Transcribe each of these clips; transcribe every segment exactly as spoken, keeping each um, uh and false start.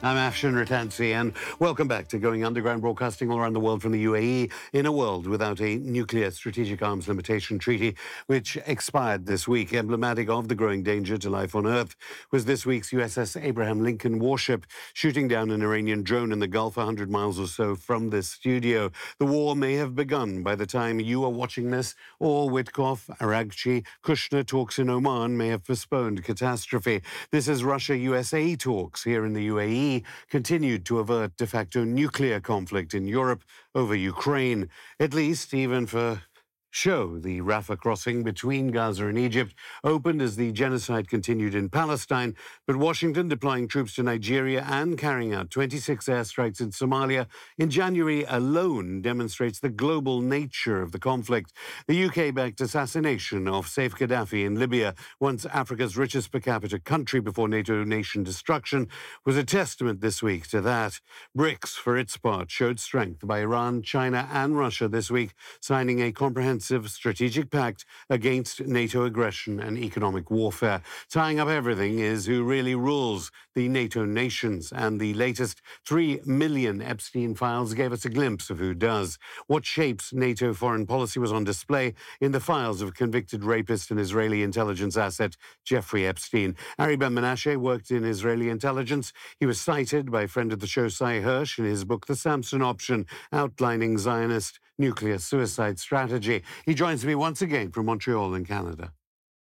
I'm Afshin Rattansi, and welcome back to Going Underground, broadcasting all around the world from the U A E in a world without a nuclear strategic arms limitation treaty, which expired this week. Emblematic of the growing danger to life on Earth was this week's U S S Abraham Lincoln warship shooting down an Iranian drone in the Gulf one hundred miles or so from this studio. The war may have begun by the time you are watching this, or Witkoff, Araghchi, Kushner talks in Oman may have postponed catastrophe. This is Russia-U S A talks here in the U A E continued to avert de facto nuclear conflict in Europe over Ukraine, at least even for show. The Rafah crossing between Gaza and Egypt opened as the genocide continued in Palestine, but Washington deploying troops to Nigeria and carrying out twenty-six airstrikes in Somalia in January alone demonstrates the global nature of the conflict. The U K-backed assassination of Saif Gaddafi in Libya, once Africa's richest per capita country before NATO nation destruction, was a testament this week to that. BRICS, for its part, showed strength by Iran, China and Russia this week, signing a comprehensive strategic pact against NATO aggression and economic warfare. Tying up everything is who really rules the NATO nations, and the latest three million Epstein files gave us a glimpse of who does. What shapes NATO foreign policy was on display in the files of convicted rapist and Israeli intelligence asset Jeffrey Epstein. Ari Ben-Menashe worked in Israeli intelligence. He was cited by friend of the show, Sy Hirsch, in his book The Samson Option, outlining Zionist nuclear suicide strategy. He joins me once again from Montreal in Canada.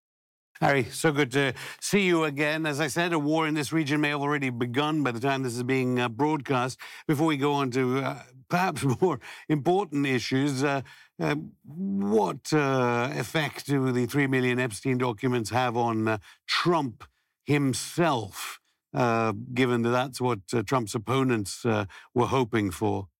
Harry, so good to see you again. As I said, a war in this region may have already begun by the time this is being uh, broadcast. Before we go on to uh, perhaps more important issues, uh, uh, what uh, effect do the three million Epstein documents have on uh, Trump himself, uh, given that that's what uh, Trump's opponents uh, were hoping for?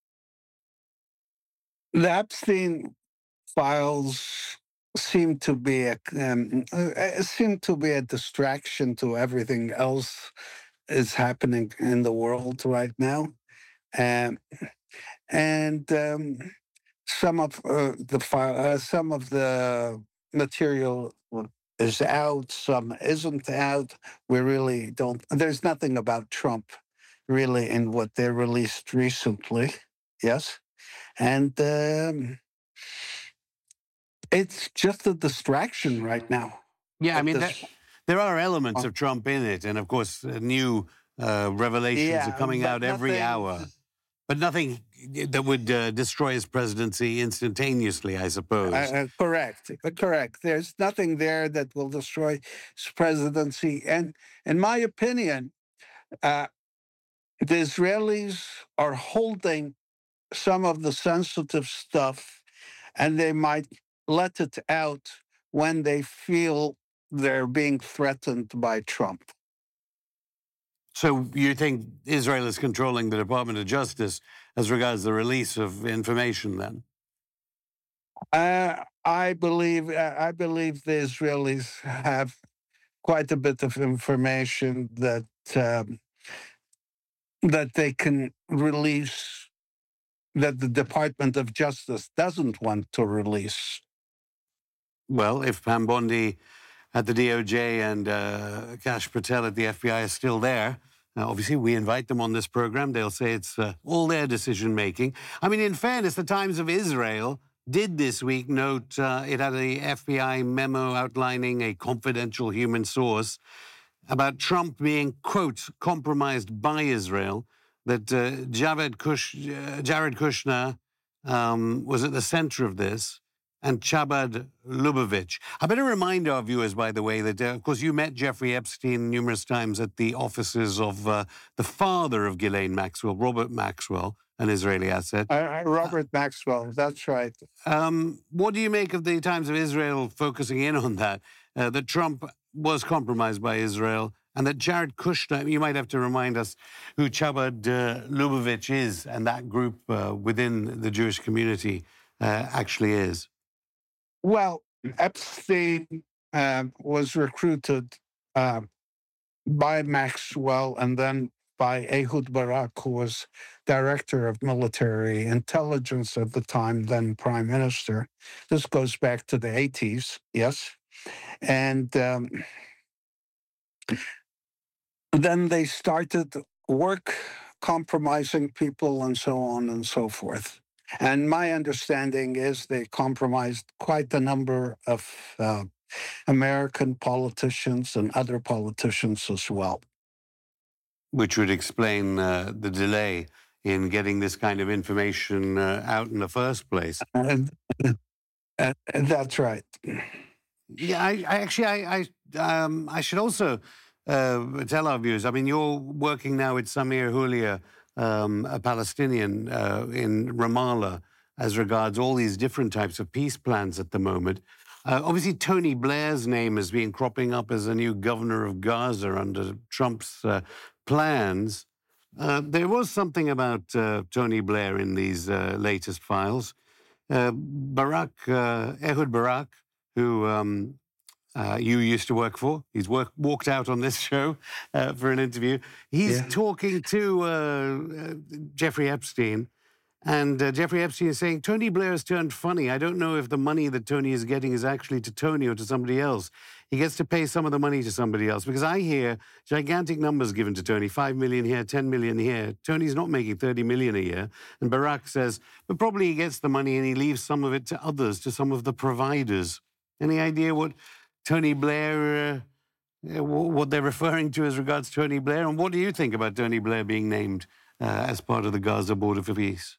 The Epstein files seem to be a um, uh, seem to be a distraction to everything else is happening in the world right now, um, and um, some of uh, the file, uh, some of the material is out, some isn't out. We really don't. There's nothing about Trump really in what they released recently. Yes. And um, it's just a distraction right now. Yeah, I mean, there, there are elements of Trump in it. And, of course, uh, new uh, revelations yeah, are coming out every nothing, hour. But nothing that would uh, destroy his presidency instantaneously, I suppose. Uh, correct, correct. There's nothing there that will destroy his presidency. And in my opinion, uh, the Israelis are holding some of the sensitive stuff, and they might let it out when they feel they're being threatened by Trump. So you think Israel is controlling the Department of Justice as regards the release of information then? Uh, I believe uh, I believe the Israelis have quite a bit of information that um, that they can release, that the Department of Justice doesn't want to release. Well, if Pam Bondi at the D O J and uh, Kash Patel at the F B I are still there, uh, obviously we invite them on this program. They'll say it's uh, all their decision-making. I mean, in fairness, the Times of Israel did this week note uh, it had a F B I memo outlining a confidential human source about Trump being, quote, compromised by Israel, that uh, Jared, Kush, uh, Jared Kushner um, was at the center of this, and Chabad Lubavitch. I better remind our viewers, by the way, that, uh, of course, you met Jeffrey Epstein numerous times at the offices of uh, the father of Ghislaine Maxwell, Robert Maxwell, an Israeli asset. Uh, Robert uh, Maxwell, that's right. Um, what do you make of the Times of Israel focusing in on that, uh, that Trump was compromised by Israel, and that Jared Kushner, you might have to remind us who Chabad uh, Lubavitch is, and that group uh, within the Jewish community uh, actually is? Well, Epstein uh, was recruited uh, by Maxwell and then by Ehud Barak, who was director of military intelligence at the time, then prime minister. This goes back to the eighties, yes. And um, then they started work compromising people and so on and so forth. And my understanding is they compromised quite a number of uh, American politicians and other politicians as well. Which would explain uh, the delay in getting this kind of information uh, out in the first place. And, and that's right. Yeah, I, I actually, I, I, um, I should also uh, tell our viewers. I mean, you're working now with Samir Hulia, um, a Palestinian uh, in Ramallah, as regards all these different types of peace plans at the moment. Uh, obviously, Tony Blair's name has been cropping up as a new governor of Gaza under Trump's uh, plans. Uh, there was something about uh, Tony Blair in these uh, latest files. Uh, Barak, uh, Ehud Barak, who um, uh, you used to work for, he's work, walked out on this show uh, for an interview. He's yeah. talking to uh, uh, Jeffrey Epstein. And uh, Jeffrey Epstein is saying, Tony Blair's turned funny. I don't know if the money that Tony is getting is actually to Tony or to somebody else. He gets to pay some of the money to somebody else. Because I hear gigantic numbers given to Tony, five million here, ten million here. Tony's not making thirty million a year. And Barak says, but probably he gets the money and he leaves some of it to others, to some of the providers. Any idea what Tony Blair, uh, what they're referring to as regards Tony Blair? And what do you think about Tony Blair being named uh, as part of the Gaza Border for Peace?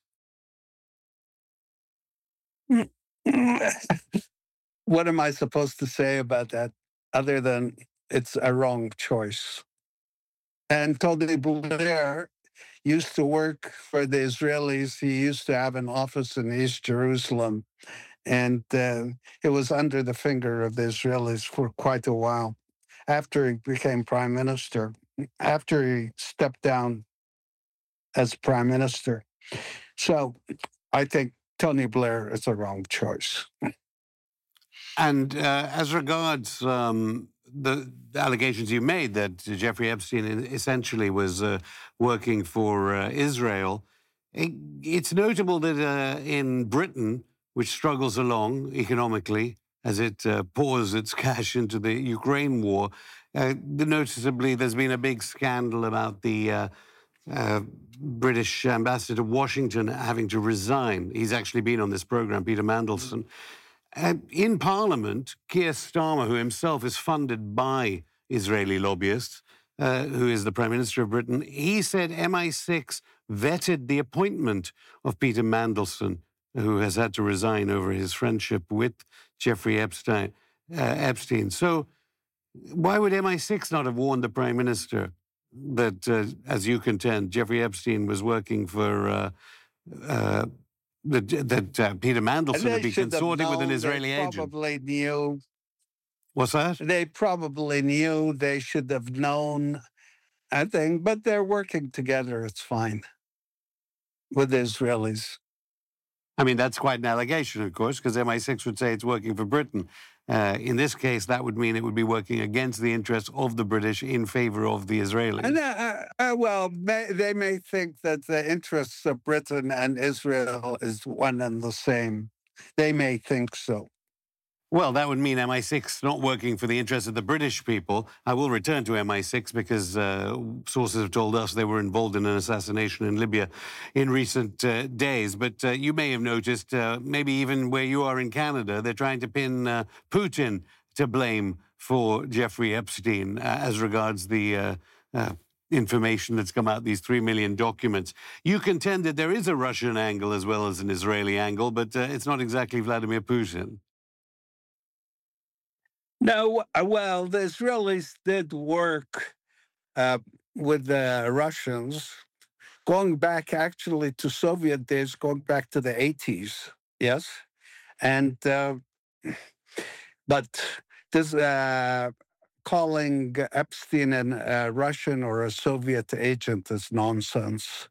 What am I supposed to say about that other than it's a wrong choice? And Tony Blair used to work for the Israelis. He used to have an office in East Jerusalem, and uh, it was under the finger of the Israelis for quite a while. After he became prime minister, after he stepped down as prime minister. So I think Tony Blair is the wrong choice. And uh, as regards um, the, the allegations you made that Jeffrey Epstein essentially was uh, working for uh, Israel, it, it's notable that uh, in Britain, which struggles along economically as it uh, pours its cash into the Ukraine war, uh, noticeably there's been a big scandal about the uh, uh, British ambassador to Washington having to resign. He's actually been on this program, Peter Mandelson. Uh, in Parliament, Keir Starmer, who himself is funded by Israeli lobbyists, uh, who is the Prime Minister of Britain, he said M I six vetted the appointment of Peter Mandelson, who has had to resign over his friendship with Jeffrey Epstein. Uh, Epstein. So why would M I six not have warned the Prime Minister that, uh, as you contend, Jeffrey Epstein was working for, uh, uh, that, that uh, Peter Mandelson would be consorting with an Israeli they agent? Probably knew. What's that? They probably knew. They should have known, I think, but they're working together. It's fine with the Israelis. I mean, that's quite an allegation, of course, because M I six would say it's working for Britain. Uh, in this case, that would mean it would be working against the interests of the British in favor of the Israelis. And, uh, uh, well, may, they may think that the interests of Britain and Israel is one and the same. They may think so. Well, that would mean M I six not working for the interests of the British people. I will return to M I six because uh, sources have told us they were involved in an assassination in Libya in recent uh, days. But uh, you may have noticed, uh, maybe even where you are in Canada, they're trying to pin uh, Putin to blame for Jeffrey Epstein uh, as regards the uh, uh, information that's come out, these three million documents. You contend that there is a Russian angle as well as an Israeli angle, but uh, it's not exactly Vladimir Putin. No, well, the Israelis did work uh, with the Russians, going back actually to Soviet days, going back to the eighties, yes? And, uh, but this uh, calling Epstein a Russian or a Soviet agent is nonsense.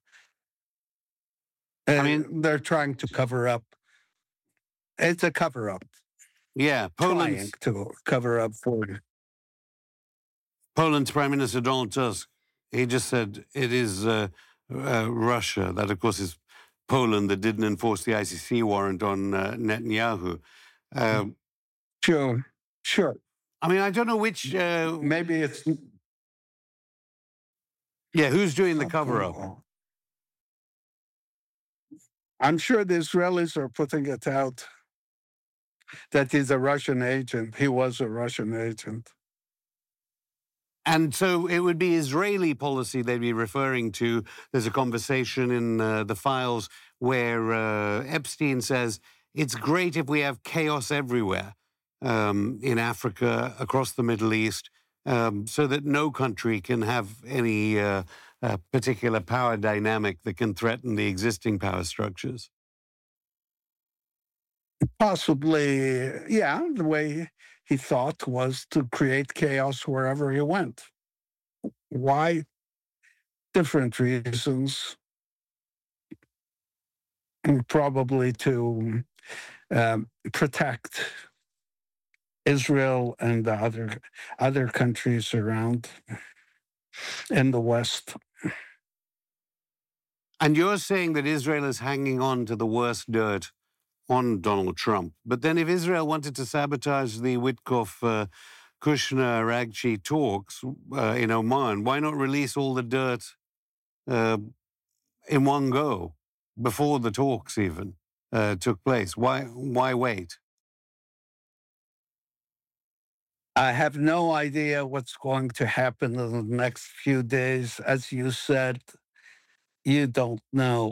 I mean, they're trying to cover up. It's a cover-up. Yeah, Poland's, trying to cover up for it. Poland's Prime Minister Donald Tusk, he just said it is uh, uh, Russia. That, of course, is Poland that didn't enforce the I C C warrant on uh, Netanyahu. Uh, sure, sure. I mean, I don't know which... Uh, Maybe it's... Yeah, who's doing the cover-up? I'm sure the Israelis are putting it out that he's a Russian agent. He was a Russian agent. And so it would be Israeli policy they'd be referring to. There's a conversation in uh, the files where uh, Epstein says, it's great if we have chaos everywhere um, in Africa, across the Middle East, um, so that no country can have any uh, uh, particular power dynamic that can threaten the existing power structures. Possibly, yeah, the way he thought was to create chaos wherever he went. Why? Different reasons. And probably to um, protect Israel and the other other countries around in the West. And you're saying that Israel is hanging on to the worst dirt on Donald Trump. But then if Israel wanted to sabotage the Witkoff uh, Kushner Ragchi talks uh, in Oman, why not release all the dirt uh, in one go before the talks even uh, took place? Why, why wait? I have no idea what's going to happen in the next few days. As you said, you don't know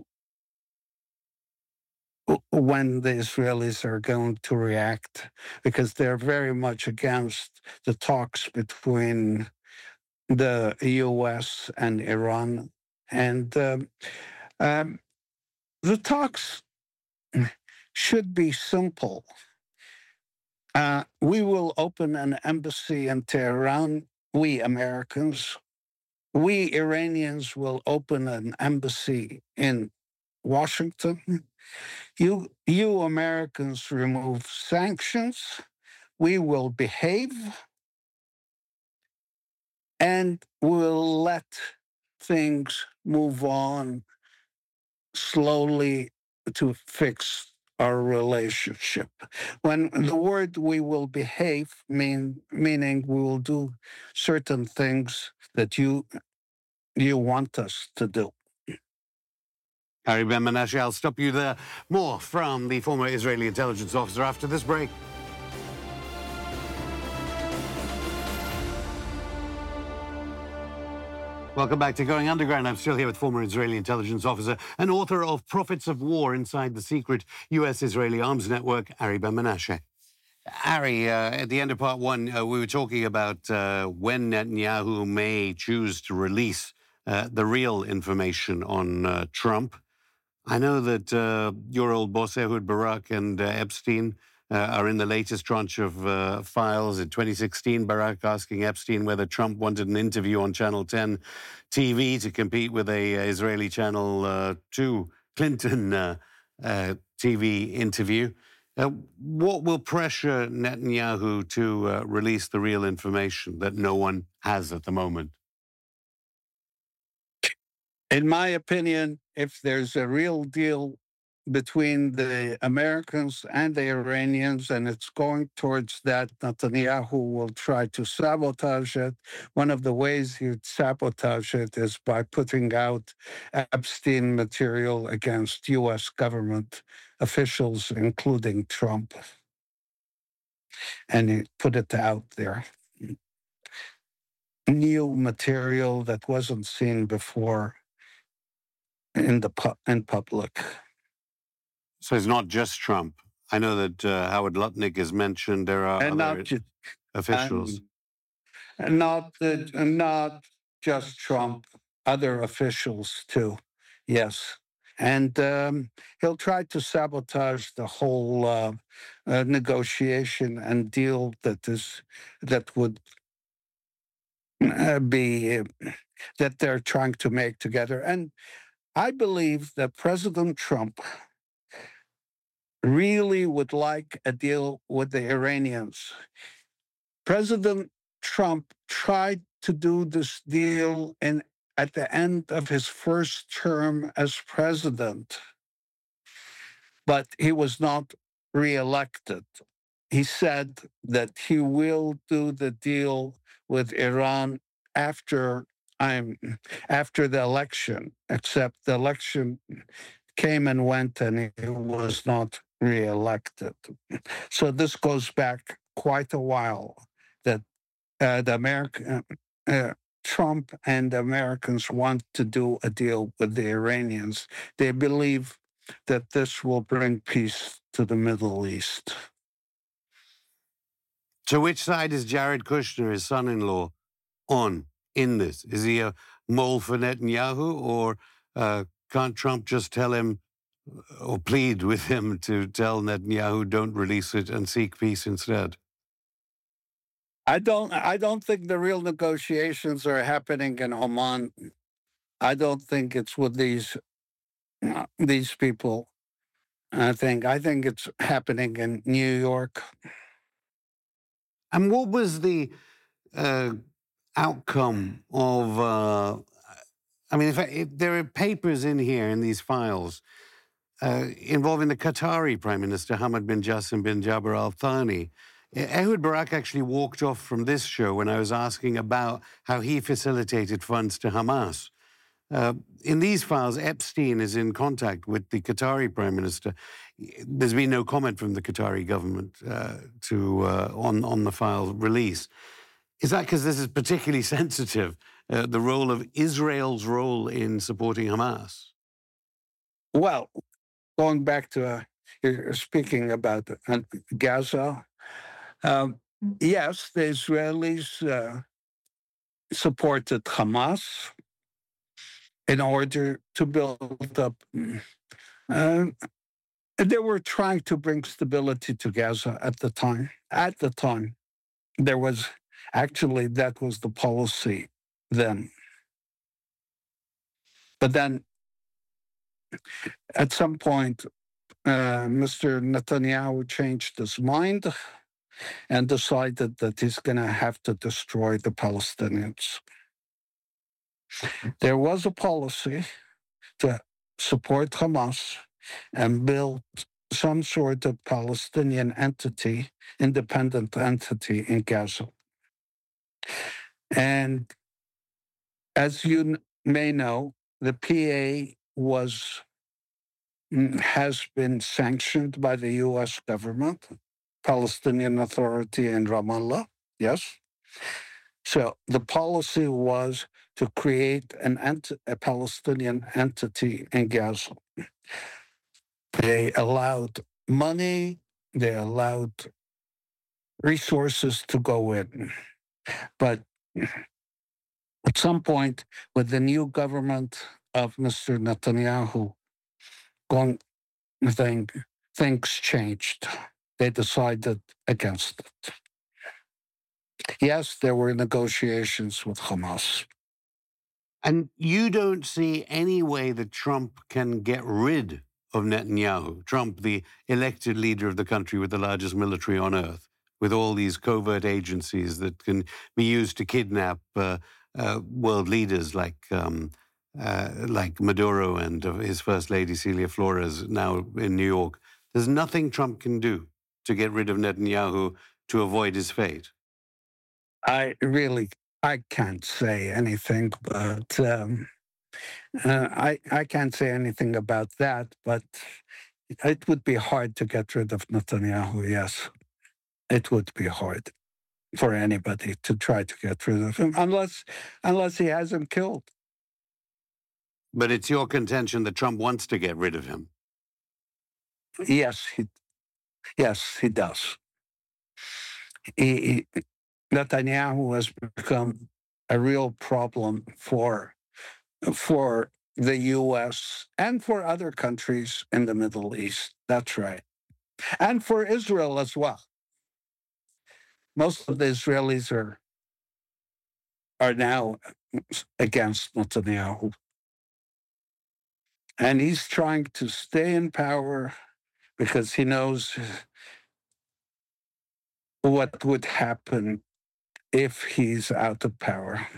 when the Israelis are going to react because they're very much against the talks between the U S and Iran. And um, um, the talks should be simple. Uh, we will open an embassy in Tehran, we Americans. We Iranians will open an embassy in Washington. You, you Americans remove sanctions. We will behave and we'll let things move on slowly to fix our relationship. When the word we will behave mean meaning we will do certain things that you you want us to do. Ari Ben Menashe, I'll stop you there. More from the former Israeli intelligence officer after this break. Welcome back to Going Underground. I'm still here with former Israeli intelligence officer and author of Prophets of War Inside the Secret U S-Israeli Arms Network, Ari Ben Menashe. Ari, uh, at the end of part one, uh, we were talking about uh, when Netanyahu may choose to release uh, the real information on uh, Trump. I know that uh, your old boss, Ehud Barak, and uh, Epstein uh, are in the latest tranche of uh, files. In twenty sixteen, Barak asking Epstein whether Trump wanted an interview on Channel ten T V to compete with a uh, Israeli Channel uh, two Clinton uh, uh, T V interview. Uh, what will pressure Netanyahu to uh, release the real information that no one has at the moment? In my opinion, if there's a real deal between the Americans and the Iranians, and it's going towards that, Netanyahu will try to sabotage it. One of the ways he'd sabotage it is by putting out Epstein material against U S government officials, including Trump. And he put it out there. New material that wasn't seen before in the pu- in public. So it's not just Trump. I know that uh, Howard Lutnick is mentioned. There are and other not ju- officials. and not the, and not just Trump, other officials too. Yes, and um, he'll try to sabotage the whole uh, uh, negotiation and deal that is that would uh, be uh, that they're trying to make together. And I believe that President Trump really would like a deal with the Iranians. President Trump tried to do this deal in, at the end of his first term as president, but he was not reelected. He said that he will do the deal with Iran after I'm after the election, except the election came and went and he was not reelected. So this goes back quite a while that uh, the American uh, Trump and the Americans want to do a deal with the Iranians. They believe that this will bring peace to the Middle East. So which side is Jared Kushner, his son-in-law, on in this? Is he a mole for Netanyahu, or uh, can't Trump just tell him or plead with him to tell Netanyahu don't release it and seek peace instead? I don't. I don't think the real negotiations are happening in Oman. I don't think it's with these uh, these people. I think. I think it's happening in New York. And what was the uh, outcome of? Uh, I mean, if, I, if there are papers in here in these files uh, involving the Qatari Prime Minister Hamad bin Jassim bin Jaber Al Thani. Ehud Barak actually walked off from this show when I was asking about how he facilitated funds to Hamas. Uh, in these files, Epstein is in contact with the Qatari Prime Minister. There's been no comment from the Qatari government uh, to uh, on, on the file release. Is that because this is particularly sensitive, uh, the role of Israel's role in supporting Hamas? Well, going back to uh, you're speaking about uh, Gaza. Um, yes, the Israelis uh, supported Hamas in order to build up. Uh, they were trying to bring stability to Gaza at the time. At the time, there was actually that was the policy then. But then, at some point, uh, Mister Netanyahu changed his mind and decided that he's going to have to destroy the Palestinians. There was a policy to support Hamas and build some sort of Palestinian entity, independent entity in Gaza. And as you may know, the P A was has been sanctioned by the U S government, Palestinian Authority in Ramallah, yes? So the policy was to create an ent- a Palestinian entity in Gaza. They allowed money, they allowed resources to go in. But at some point, with the new government of Mister Netanyahu going, thing, things changed. They decided against it. Yes, there were negotiations with Hamas. And you don't see any way that Trump can get rid of Netanyahu, Trump, the elected leader of the country with the largest military on earth, with all these covert agencies that can be used to kidnap uh, uh, world leaders like um, uh, like Maduro and uh, his first lady, Celia Flores, now in New York. There's nothing Trump can do to get rid of Netanyahu to avoid his fate. I really, I can't say anything, but um, uh, I, I can't say anything about that, but it would be hard to get rid of Netanyahu, yes. It would be hard for anybody to try to get rid of him, unless, unless he has him killed. But it's your contention that Trump wants to get rid of him. Yes, he, yes, he does. He, he, Netanyahu has become a real problem for, for the U S and for other countries in the Middle East. That's right. And for Israel as well. Most of the Israelis are, are now against Netanyahu. And he's trying to stay in power because he knows what would happen if he's out of power.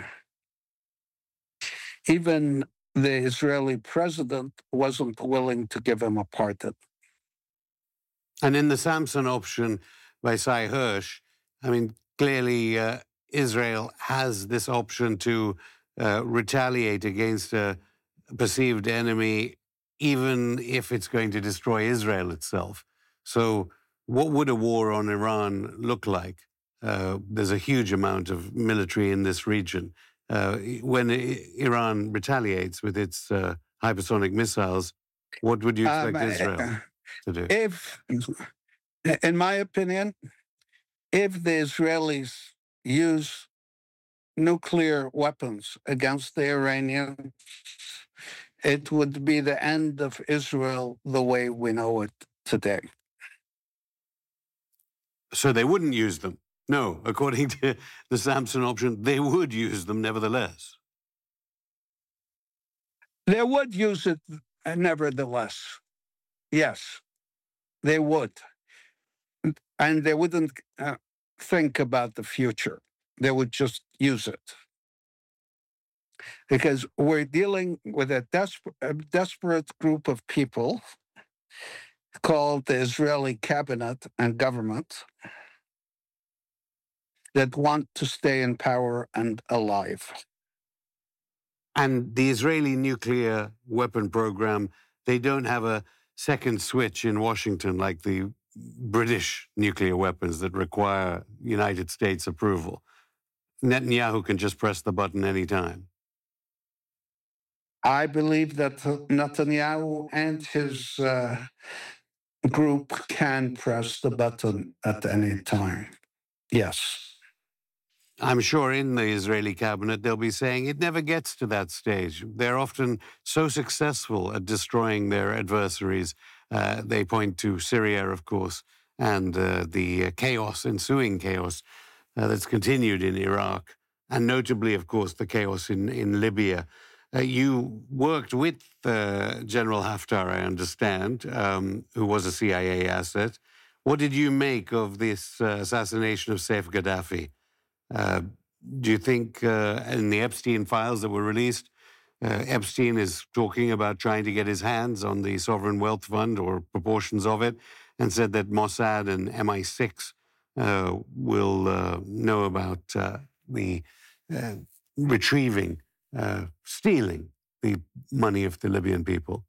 Even the Israeli president wasn't willing to give him a pardon. And in the Samson option by Sy Hersh, I mean, clearly uh, Israel has this option to uh, retaliate against a perceived enemy, even if it's going to destroy Israel itself. So, what would a war on Iran look like? Uh, there's a huge amount of military in this region. Uh, when I- Iran retaliates with its uh, hypersonic missiles, what would you Um, expect Israel uh, to do? if, in my opinion, if the Israelis use nuclear weapons against the Iranians, it would be the end of Israel the way we know it today. So they wouldn't use them. No, according to the Samson option, they would use them nevertheless. They would use it uh, nevertheless. Yes, they would. And they wouldn't uh, think about the future. They would just use it. Because we're dealing with a, desper- a desperate group of people called the Israeli cabinet and government that want to stay in power and alive. And the Israeli nuclear weapon program, they don't have a second switch in Washington like the British nuclear weapons that require United States approval. Netanyahu can just press the button anytime. I believe that Netanyahu and his uh, group can press the button at any time. Yes. I'm sure in the Israeli cabinet they'll be saying it never gets to that stage. They're often so successful at destroying their adversaries. Uh, they point to Syria, of course, and uh, the chaos, ensuing chaos uh, that's continued in Iraq, and notably, of course, the chaos in, in Libya. Uh, you worked with uh, General Haftar, I understand, um, who was a C I A asset. What did you make of this uh, assassination of Saif Gaddafi? Uh, do you think uh, in the Epstein files that were released, uh, Epstein is talking about trying to get his hands on the sovereign wealth fund or proportions of it, and said that Mossad and M I six uh, will uh, know about uh, the uh, retrieving, uh, stealing the money of the Libyan people?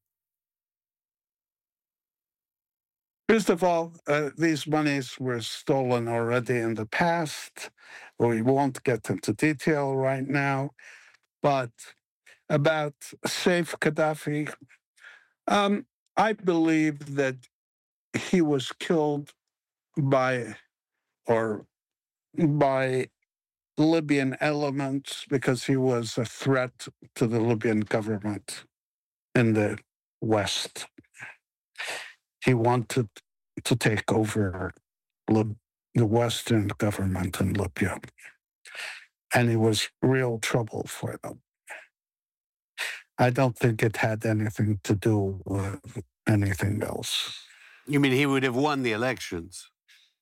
First of all, uh, these monies were stolen already in the past. We won't get into detail right now. But about Saif Gaddafi, um, I believe that he was killed by or by Libyan elements because he was a threat to the Libyan government in the West. He wanted to take over Lib- the Western government in Libya. And it was real trouble for them. I don't think it had anything to do with anything else. You mean he would have won the elections?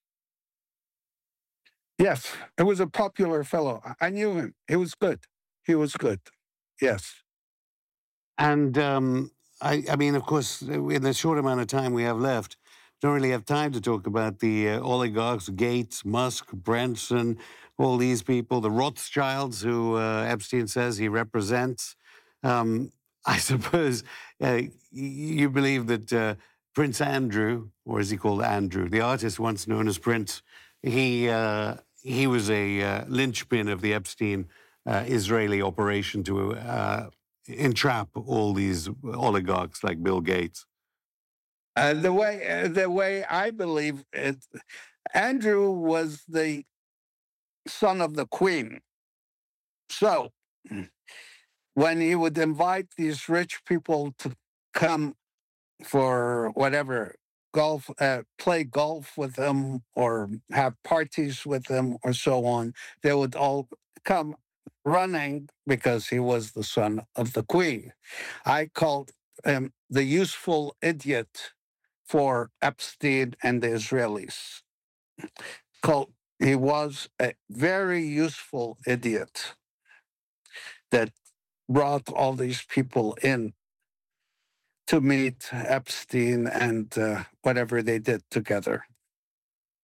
Yes, it was a popular fellow. I knew him. He was good. He was good. Yes. And um, I, I mean, of course, in the short amount of time we have left, don't really have time to talk about the uh, oligarchs, Gates, Musk, Branson, all these people, the Rothschilds who uh, Epstein says he represents. Um, I suppose uh, you believe that uh, Prince Andrew, or is he called Andrew, the artist once known as Prince, he uh, he was a uh, linchpin of the Epstein uh, Israeli operation to uh, entrap all these oligarchs like Bill Gates. Uh, the way uh, the way I believe it, Andrew was the son of the Queen. So when he would invite these rich people to come for whatever golf, uh, play golf with him or have parties with him or so on, they would all come running because he was the son of the Queen. I called him the useful idiot for Epstein and the Israelis. Called, he was a very useful idiot that brought all these people in to meet Epstein and uh, whatever they did together.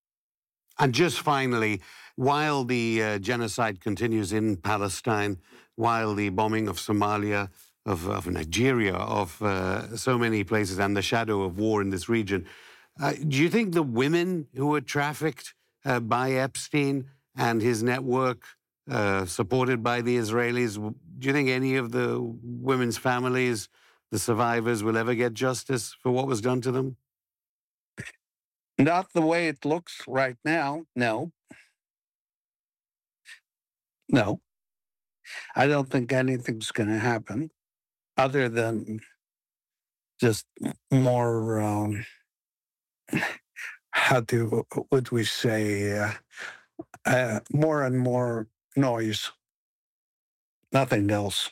And just finally, while the uh, genocide continues in Palestine, while the bombing of Somalia, of, of Nigeria, of uh, so many places, and the shadow of war in this region. Uh, do you think the women who were trafficked uh, by Epstein and his network, uh, supported by the Israelis, do you think any of the women's families, the survivors, will ever get justice for what was done to them? Not the way it looks right now. No. No. I don't think anything's going to happen other than just more, um, how do, would we say, uh, uh, more and more noise. Nothing else.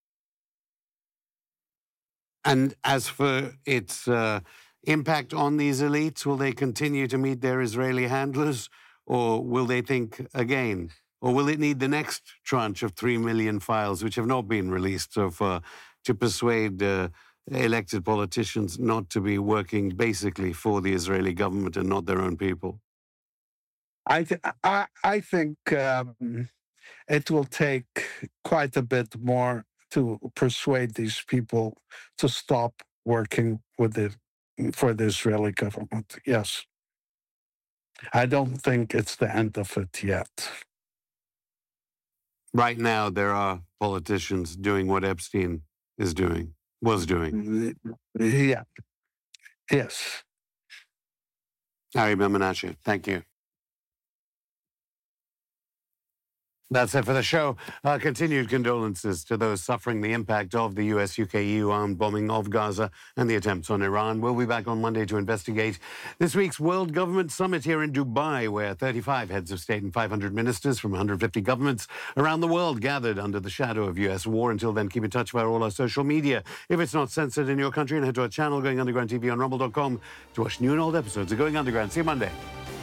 And as for its uh, impact on these elites, will they continue to meet their Israeli handlers, or will they think again? Or will it need the next tranche of three million files, which have not been released so far, to persuade uh, elected politicians not to be working basically for the Israeli government and not their own people? I, th- I, I think um, it will take quite a bit more to persuade these people to stop working with it for the Israeli government. Yes. I don't think it's the end of it yet. Right now, there are politicians doing what Epstein is doing, was doing. Yeah. Yes. Ari Ben-Menashe, thank you. That's it for the show. Uh, continued condolences to those suffering the impact of the U S U K E U armed bombing of Gaza and the attempts on Iran. We'll be back on Monday to investigate this week's World Government Summit here in Dubai, where thirty-five heads of state and five hundred ministers from one hundred fifty governments around the world gathered under the shadow of U S war. Until then, keep in touch via all our social media. If it's not censored in your country, and head to our channel, Going Underground T V on rumble dot com, to watch new and old episodes of Going Underground. See you Monday.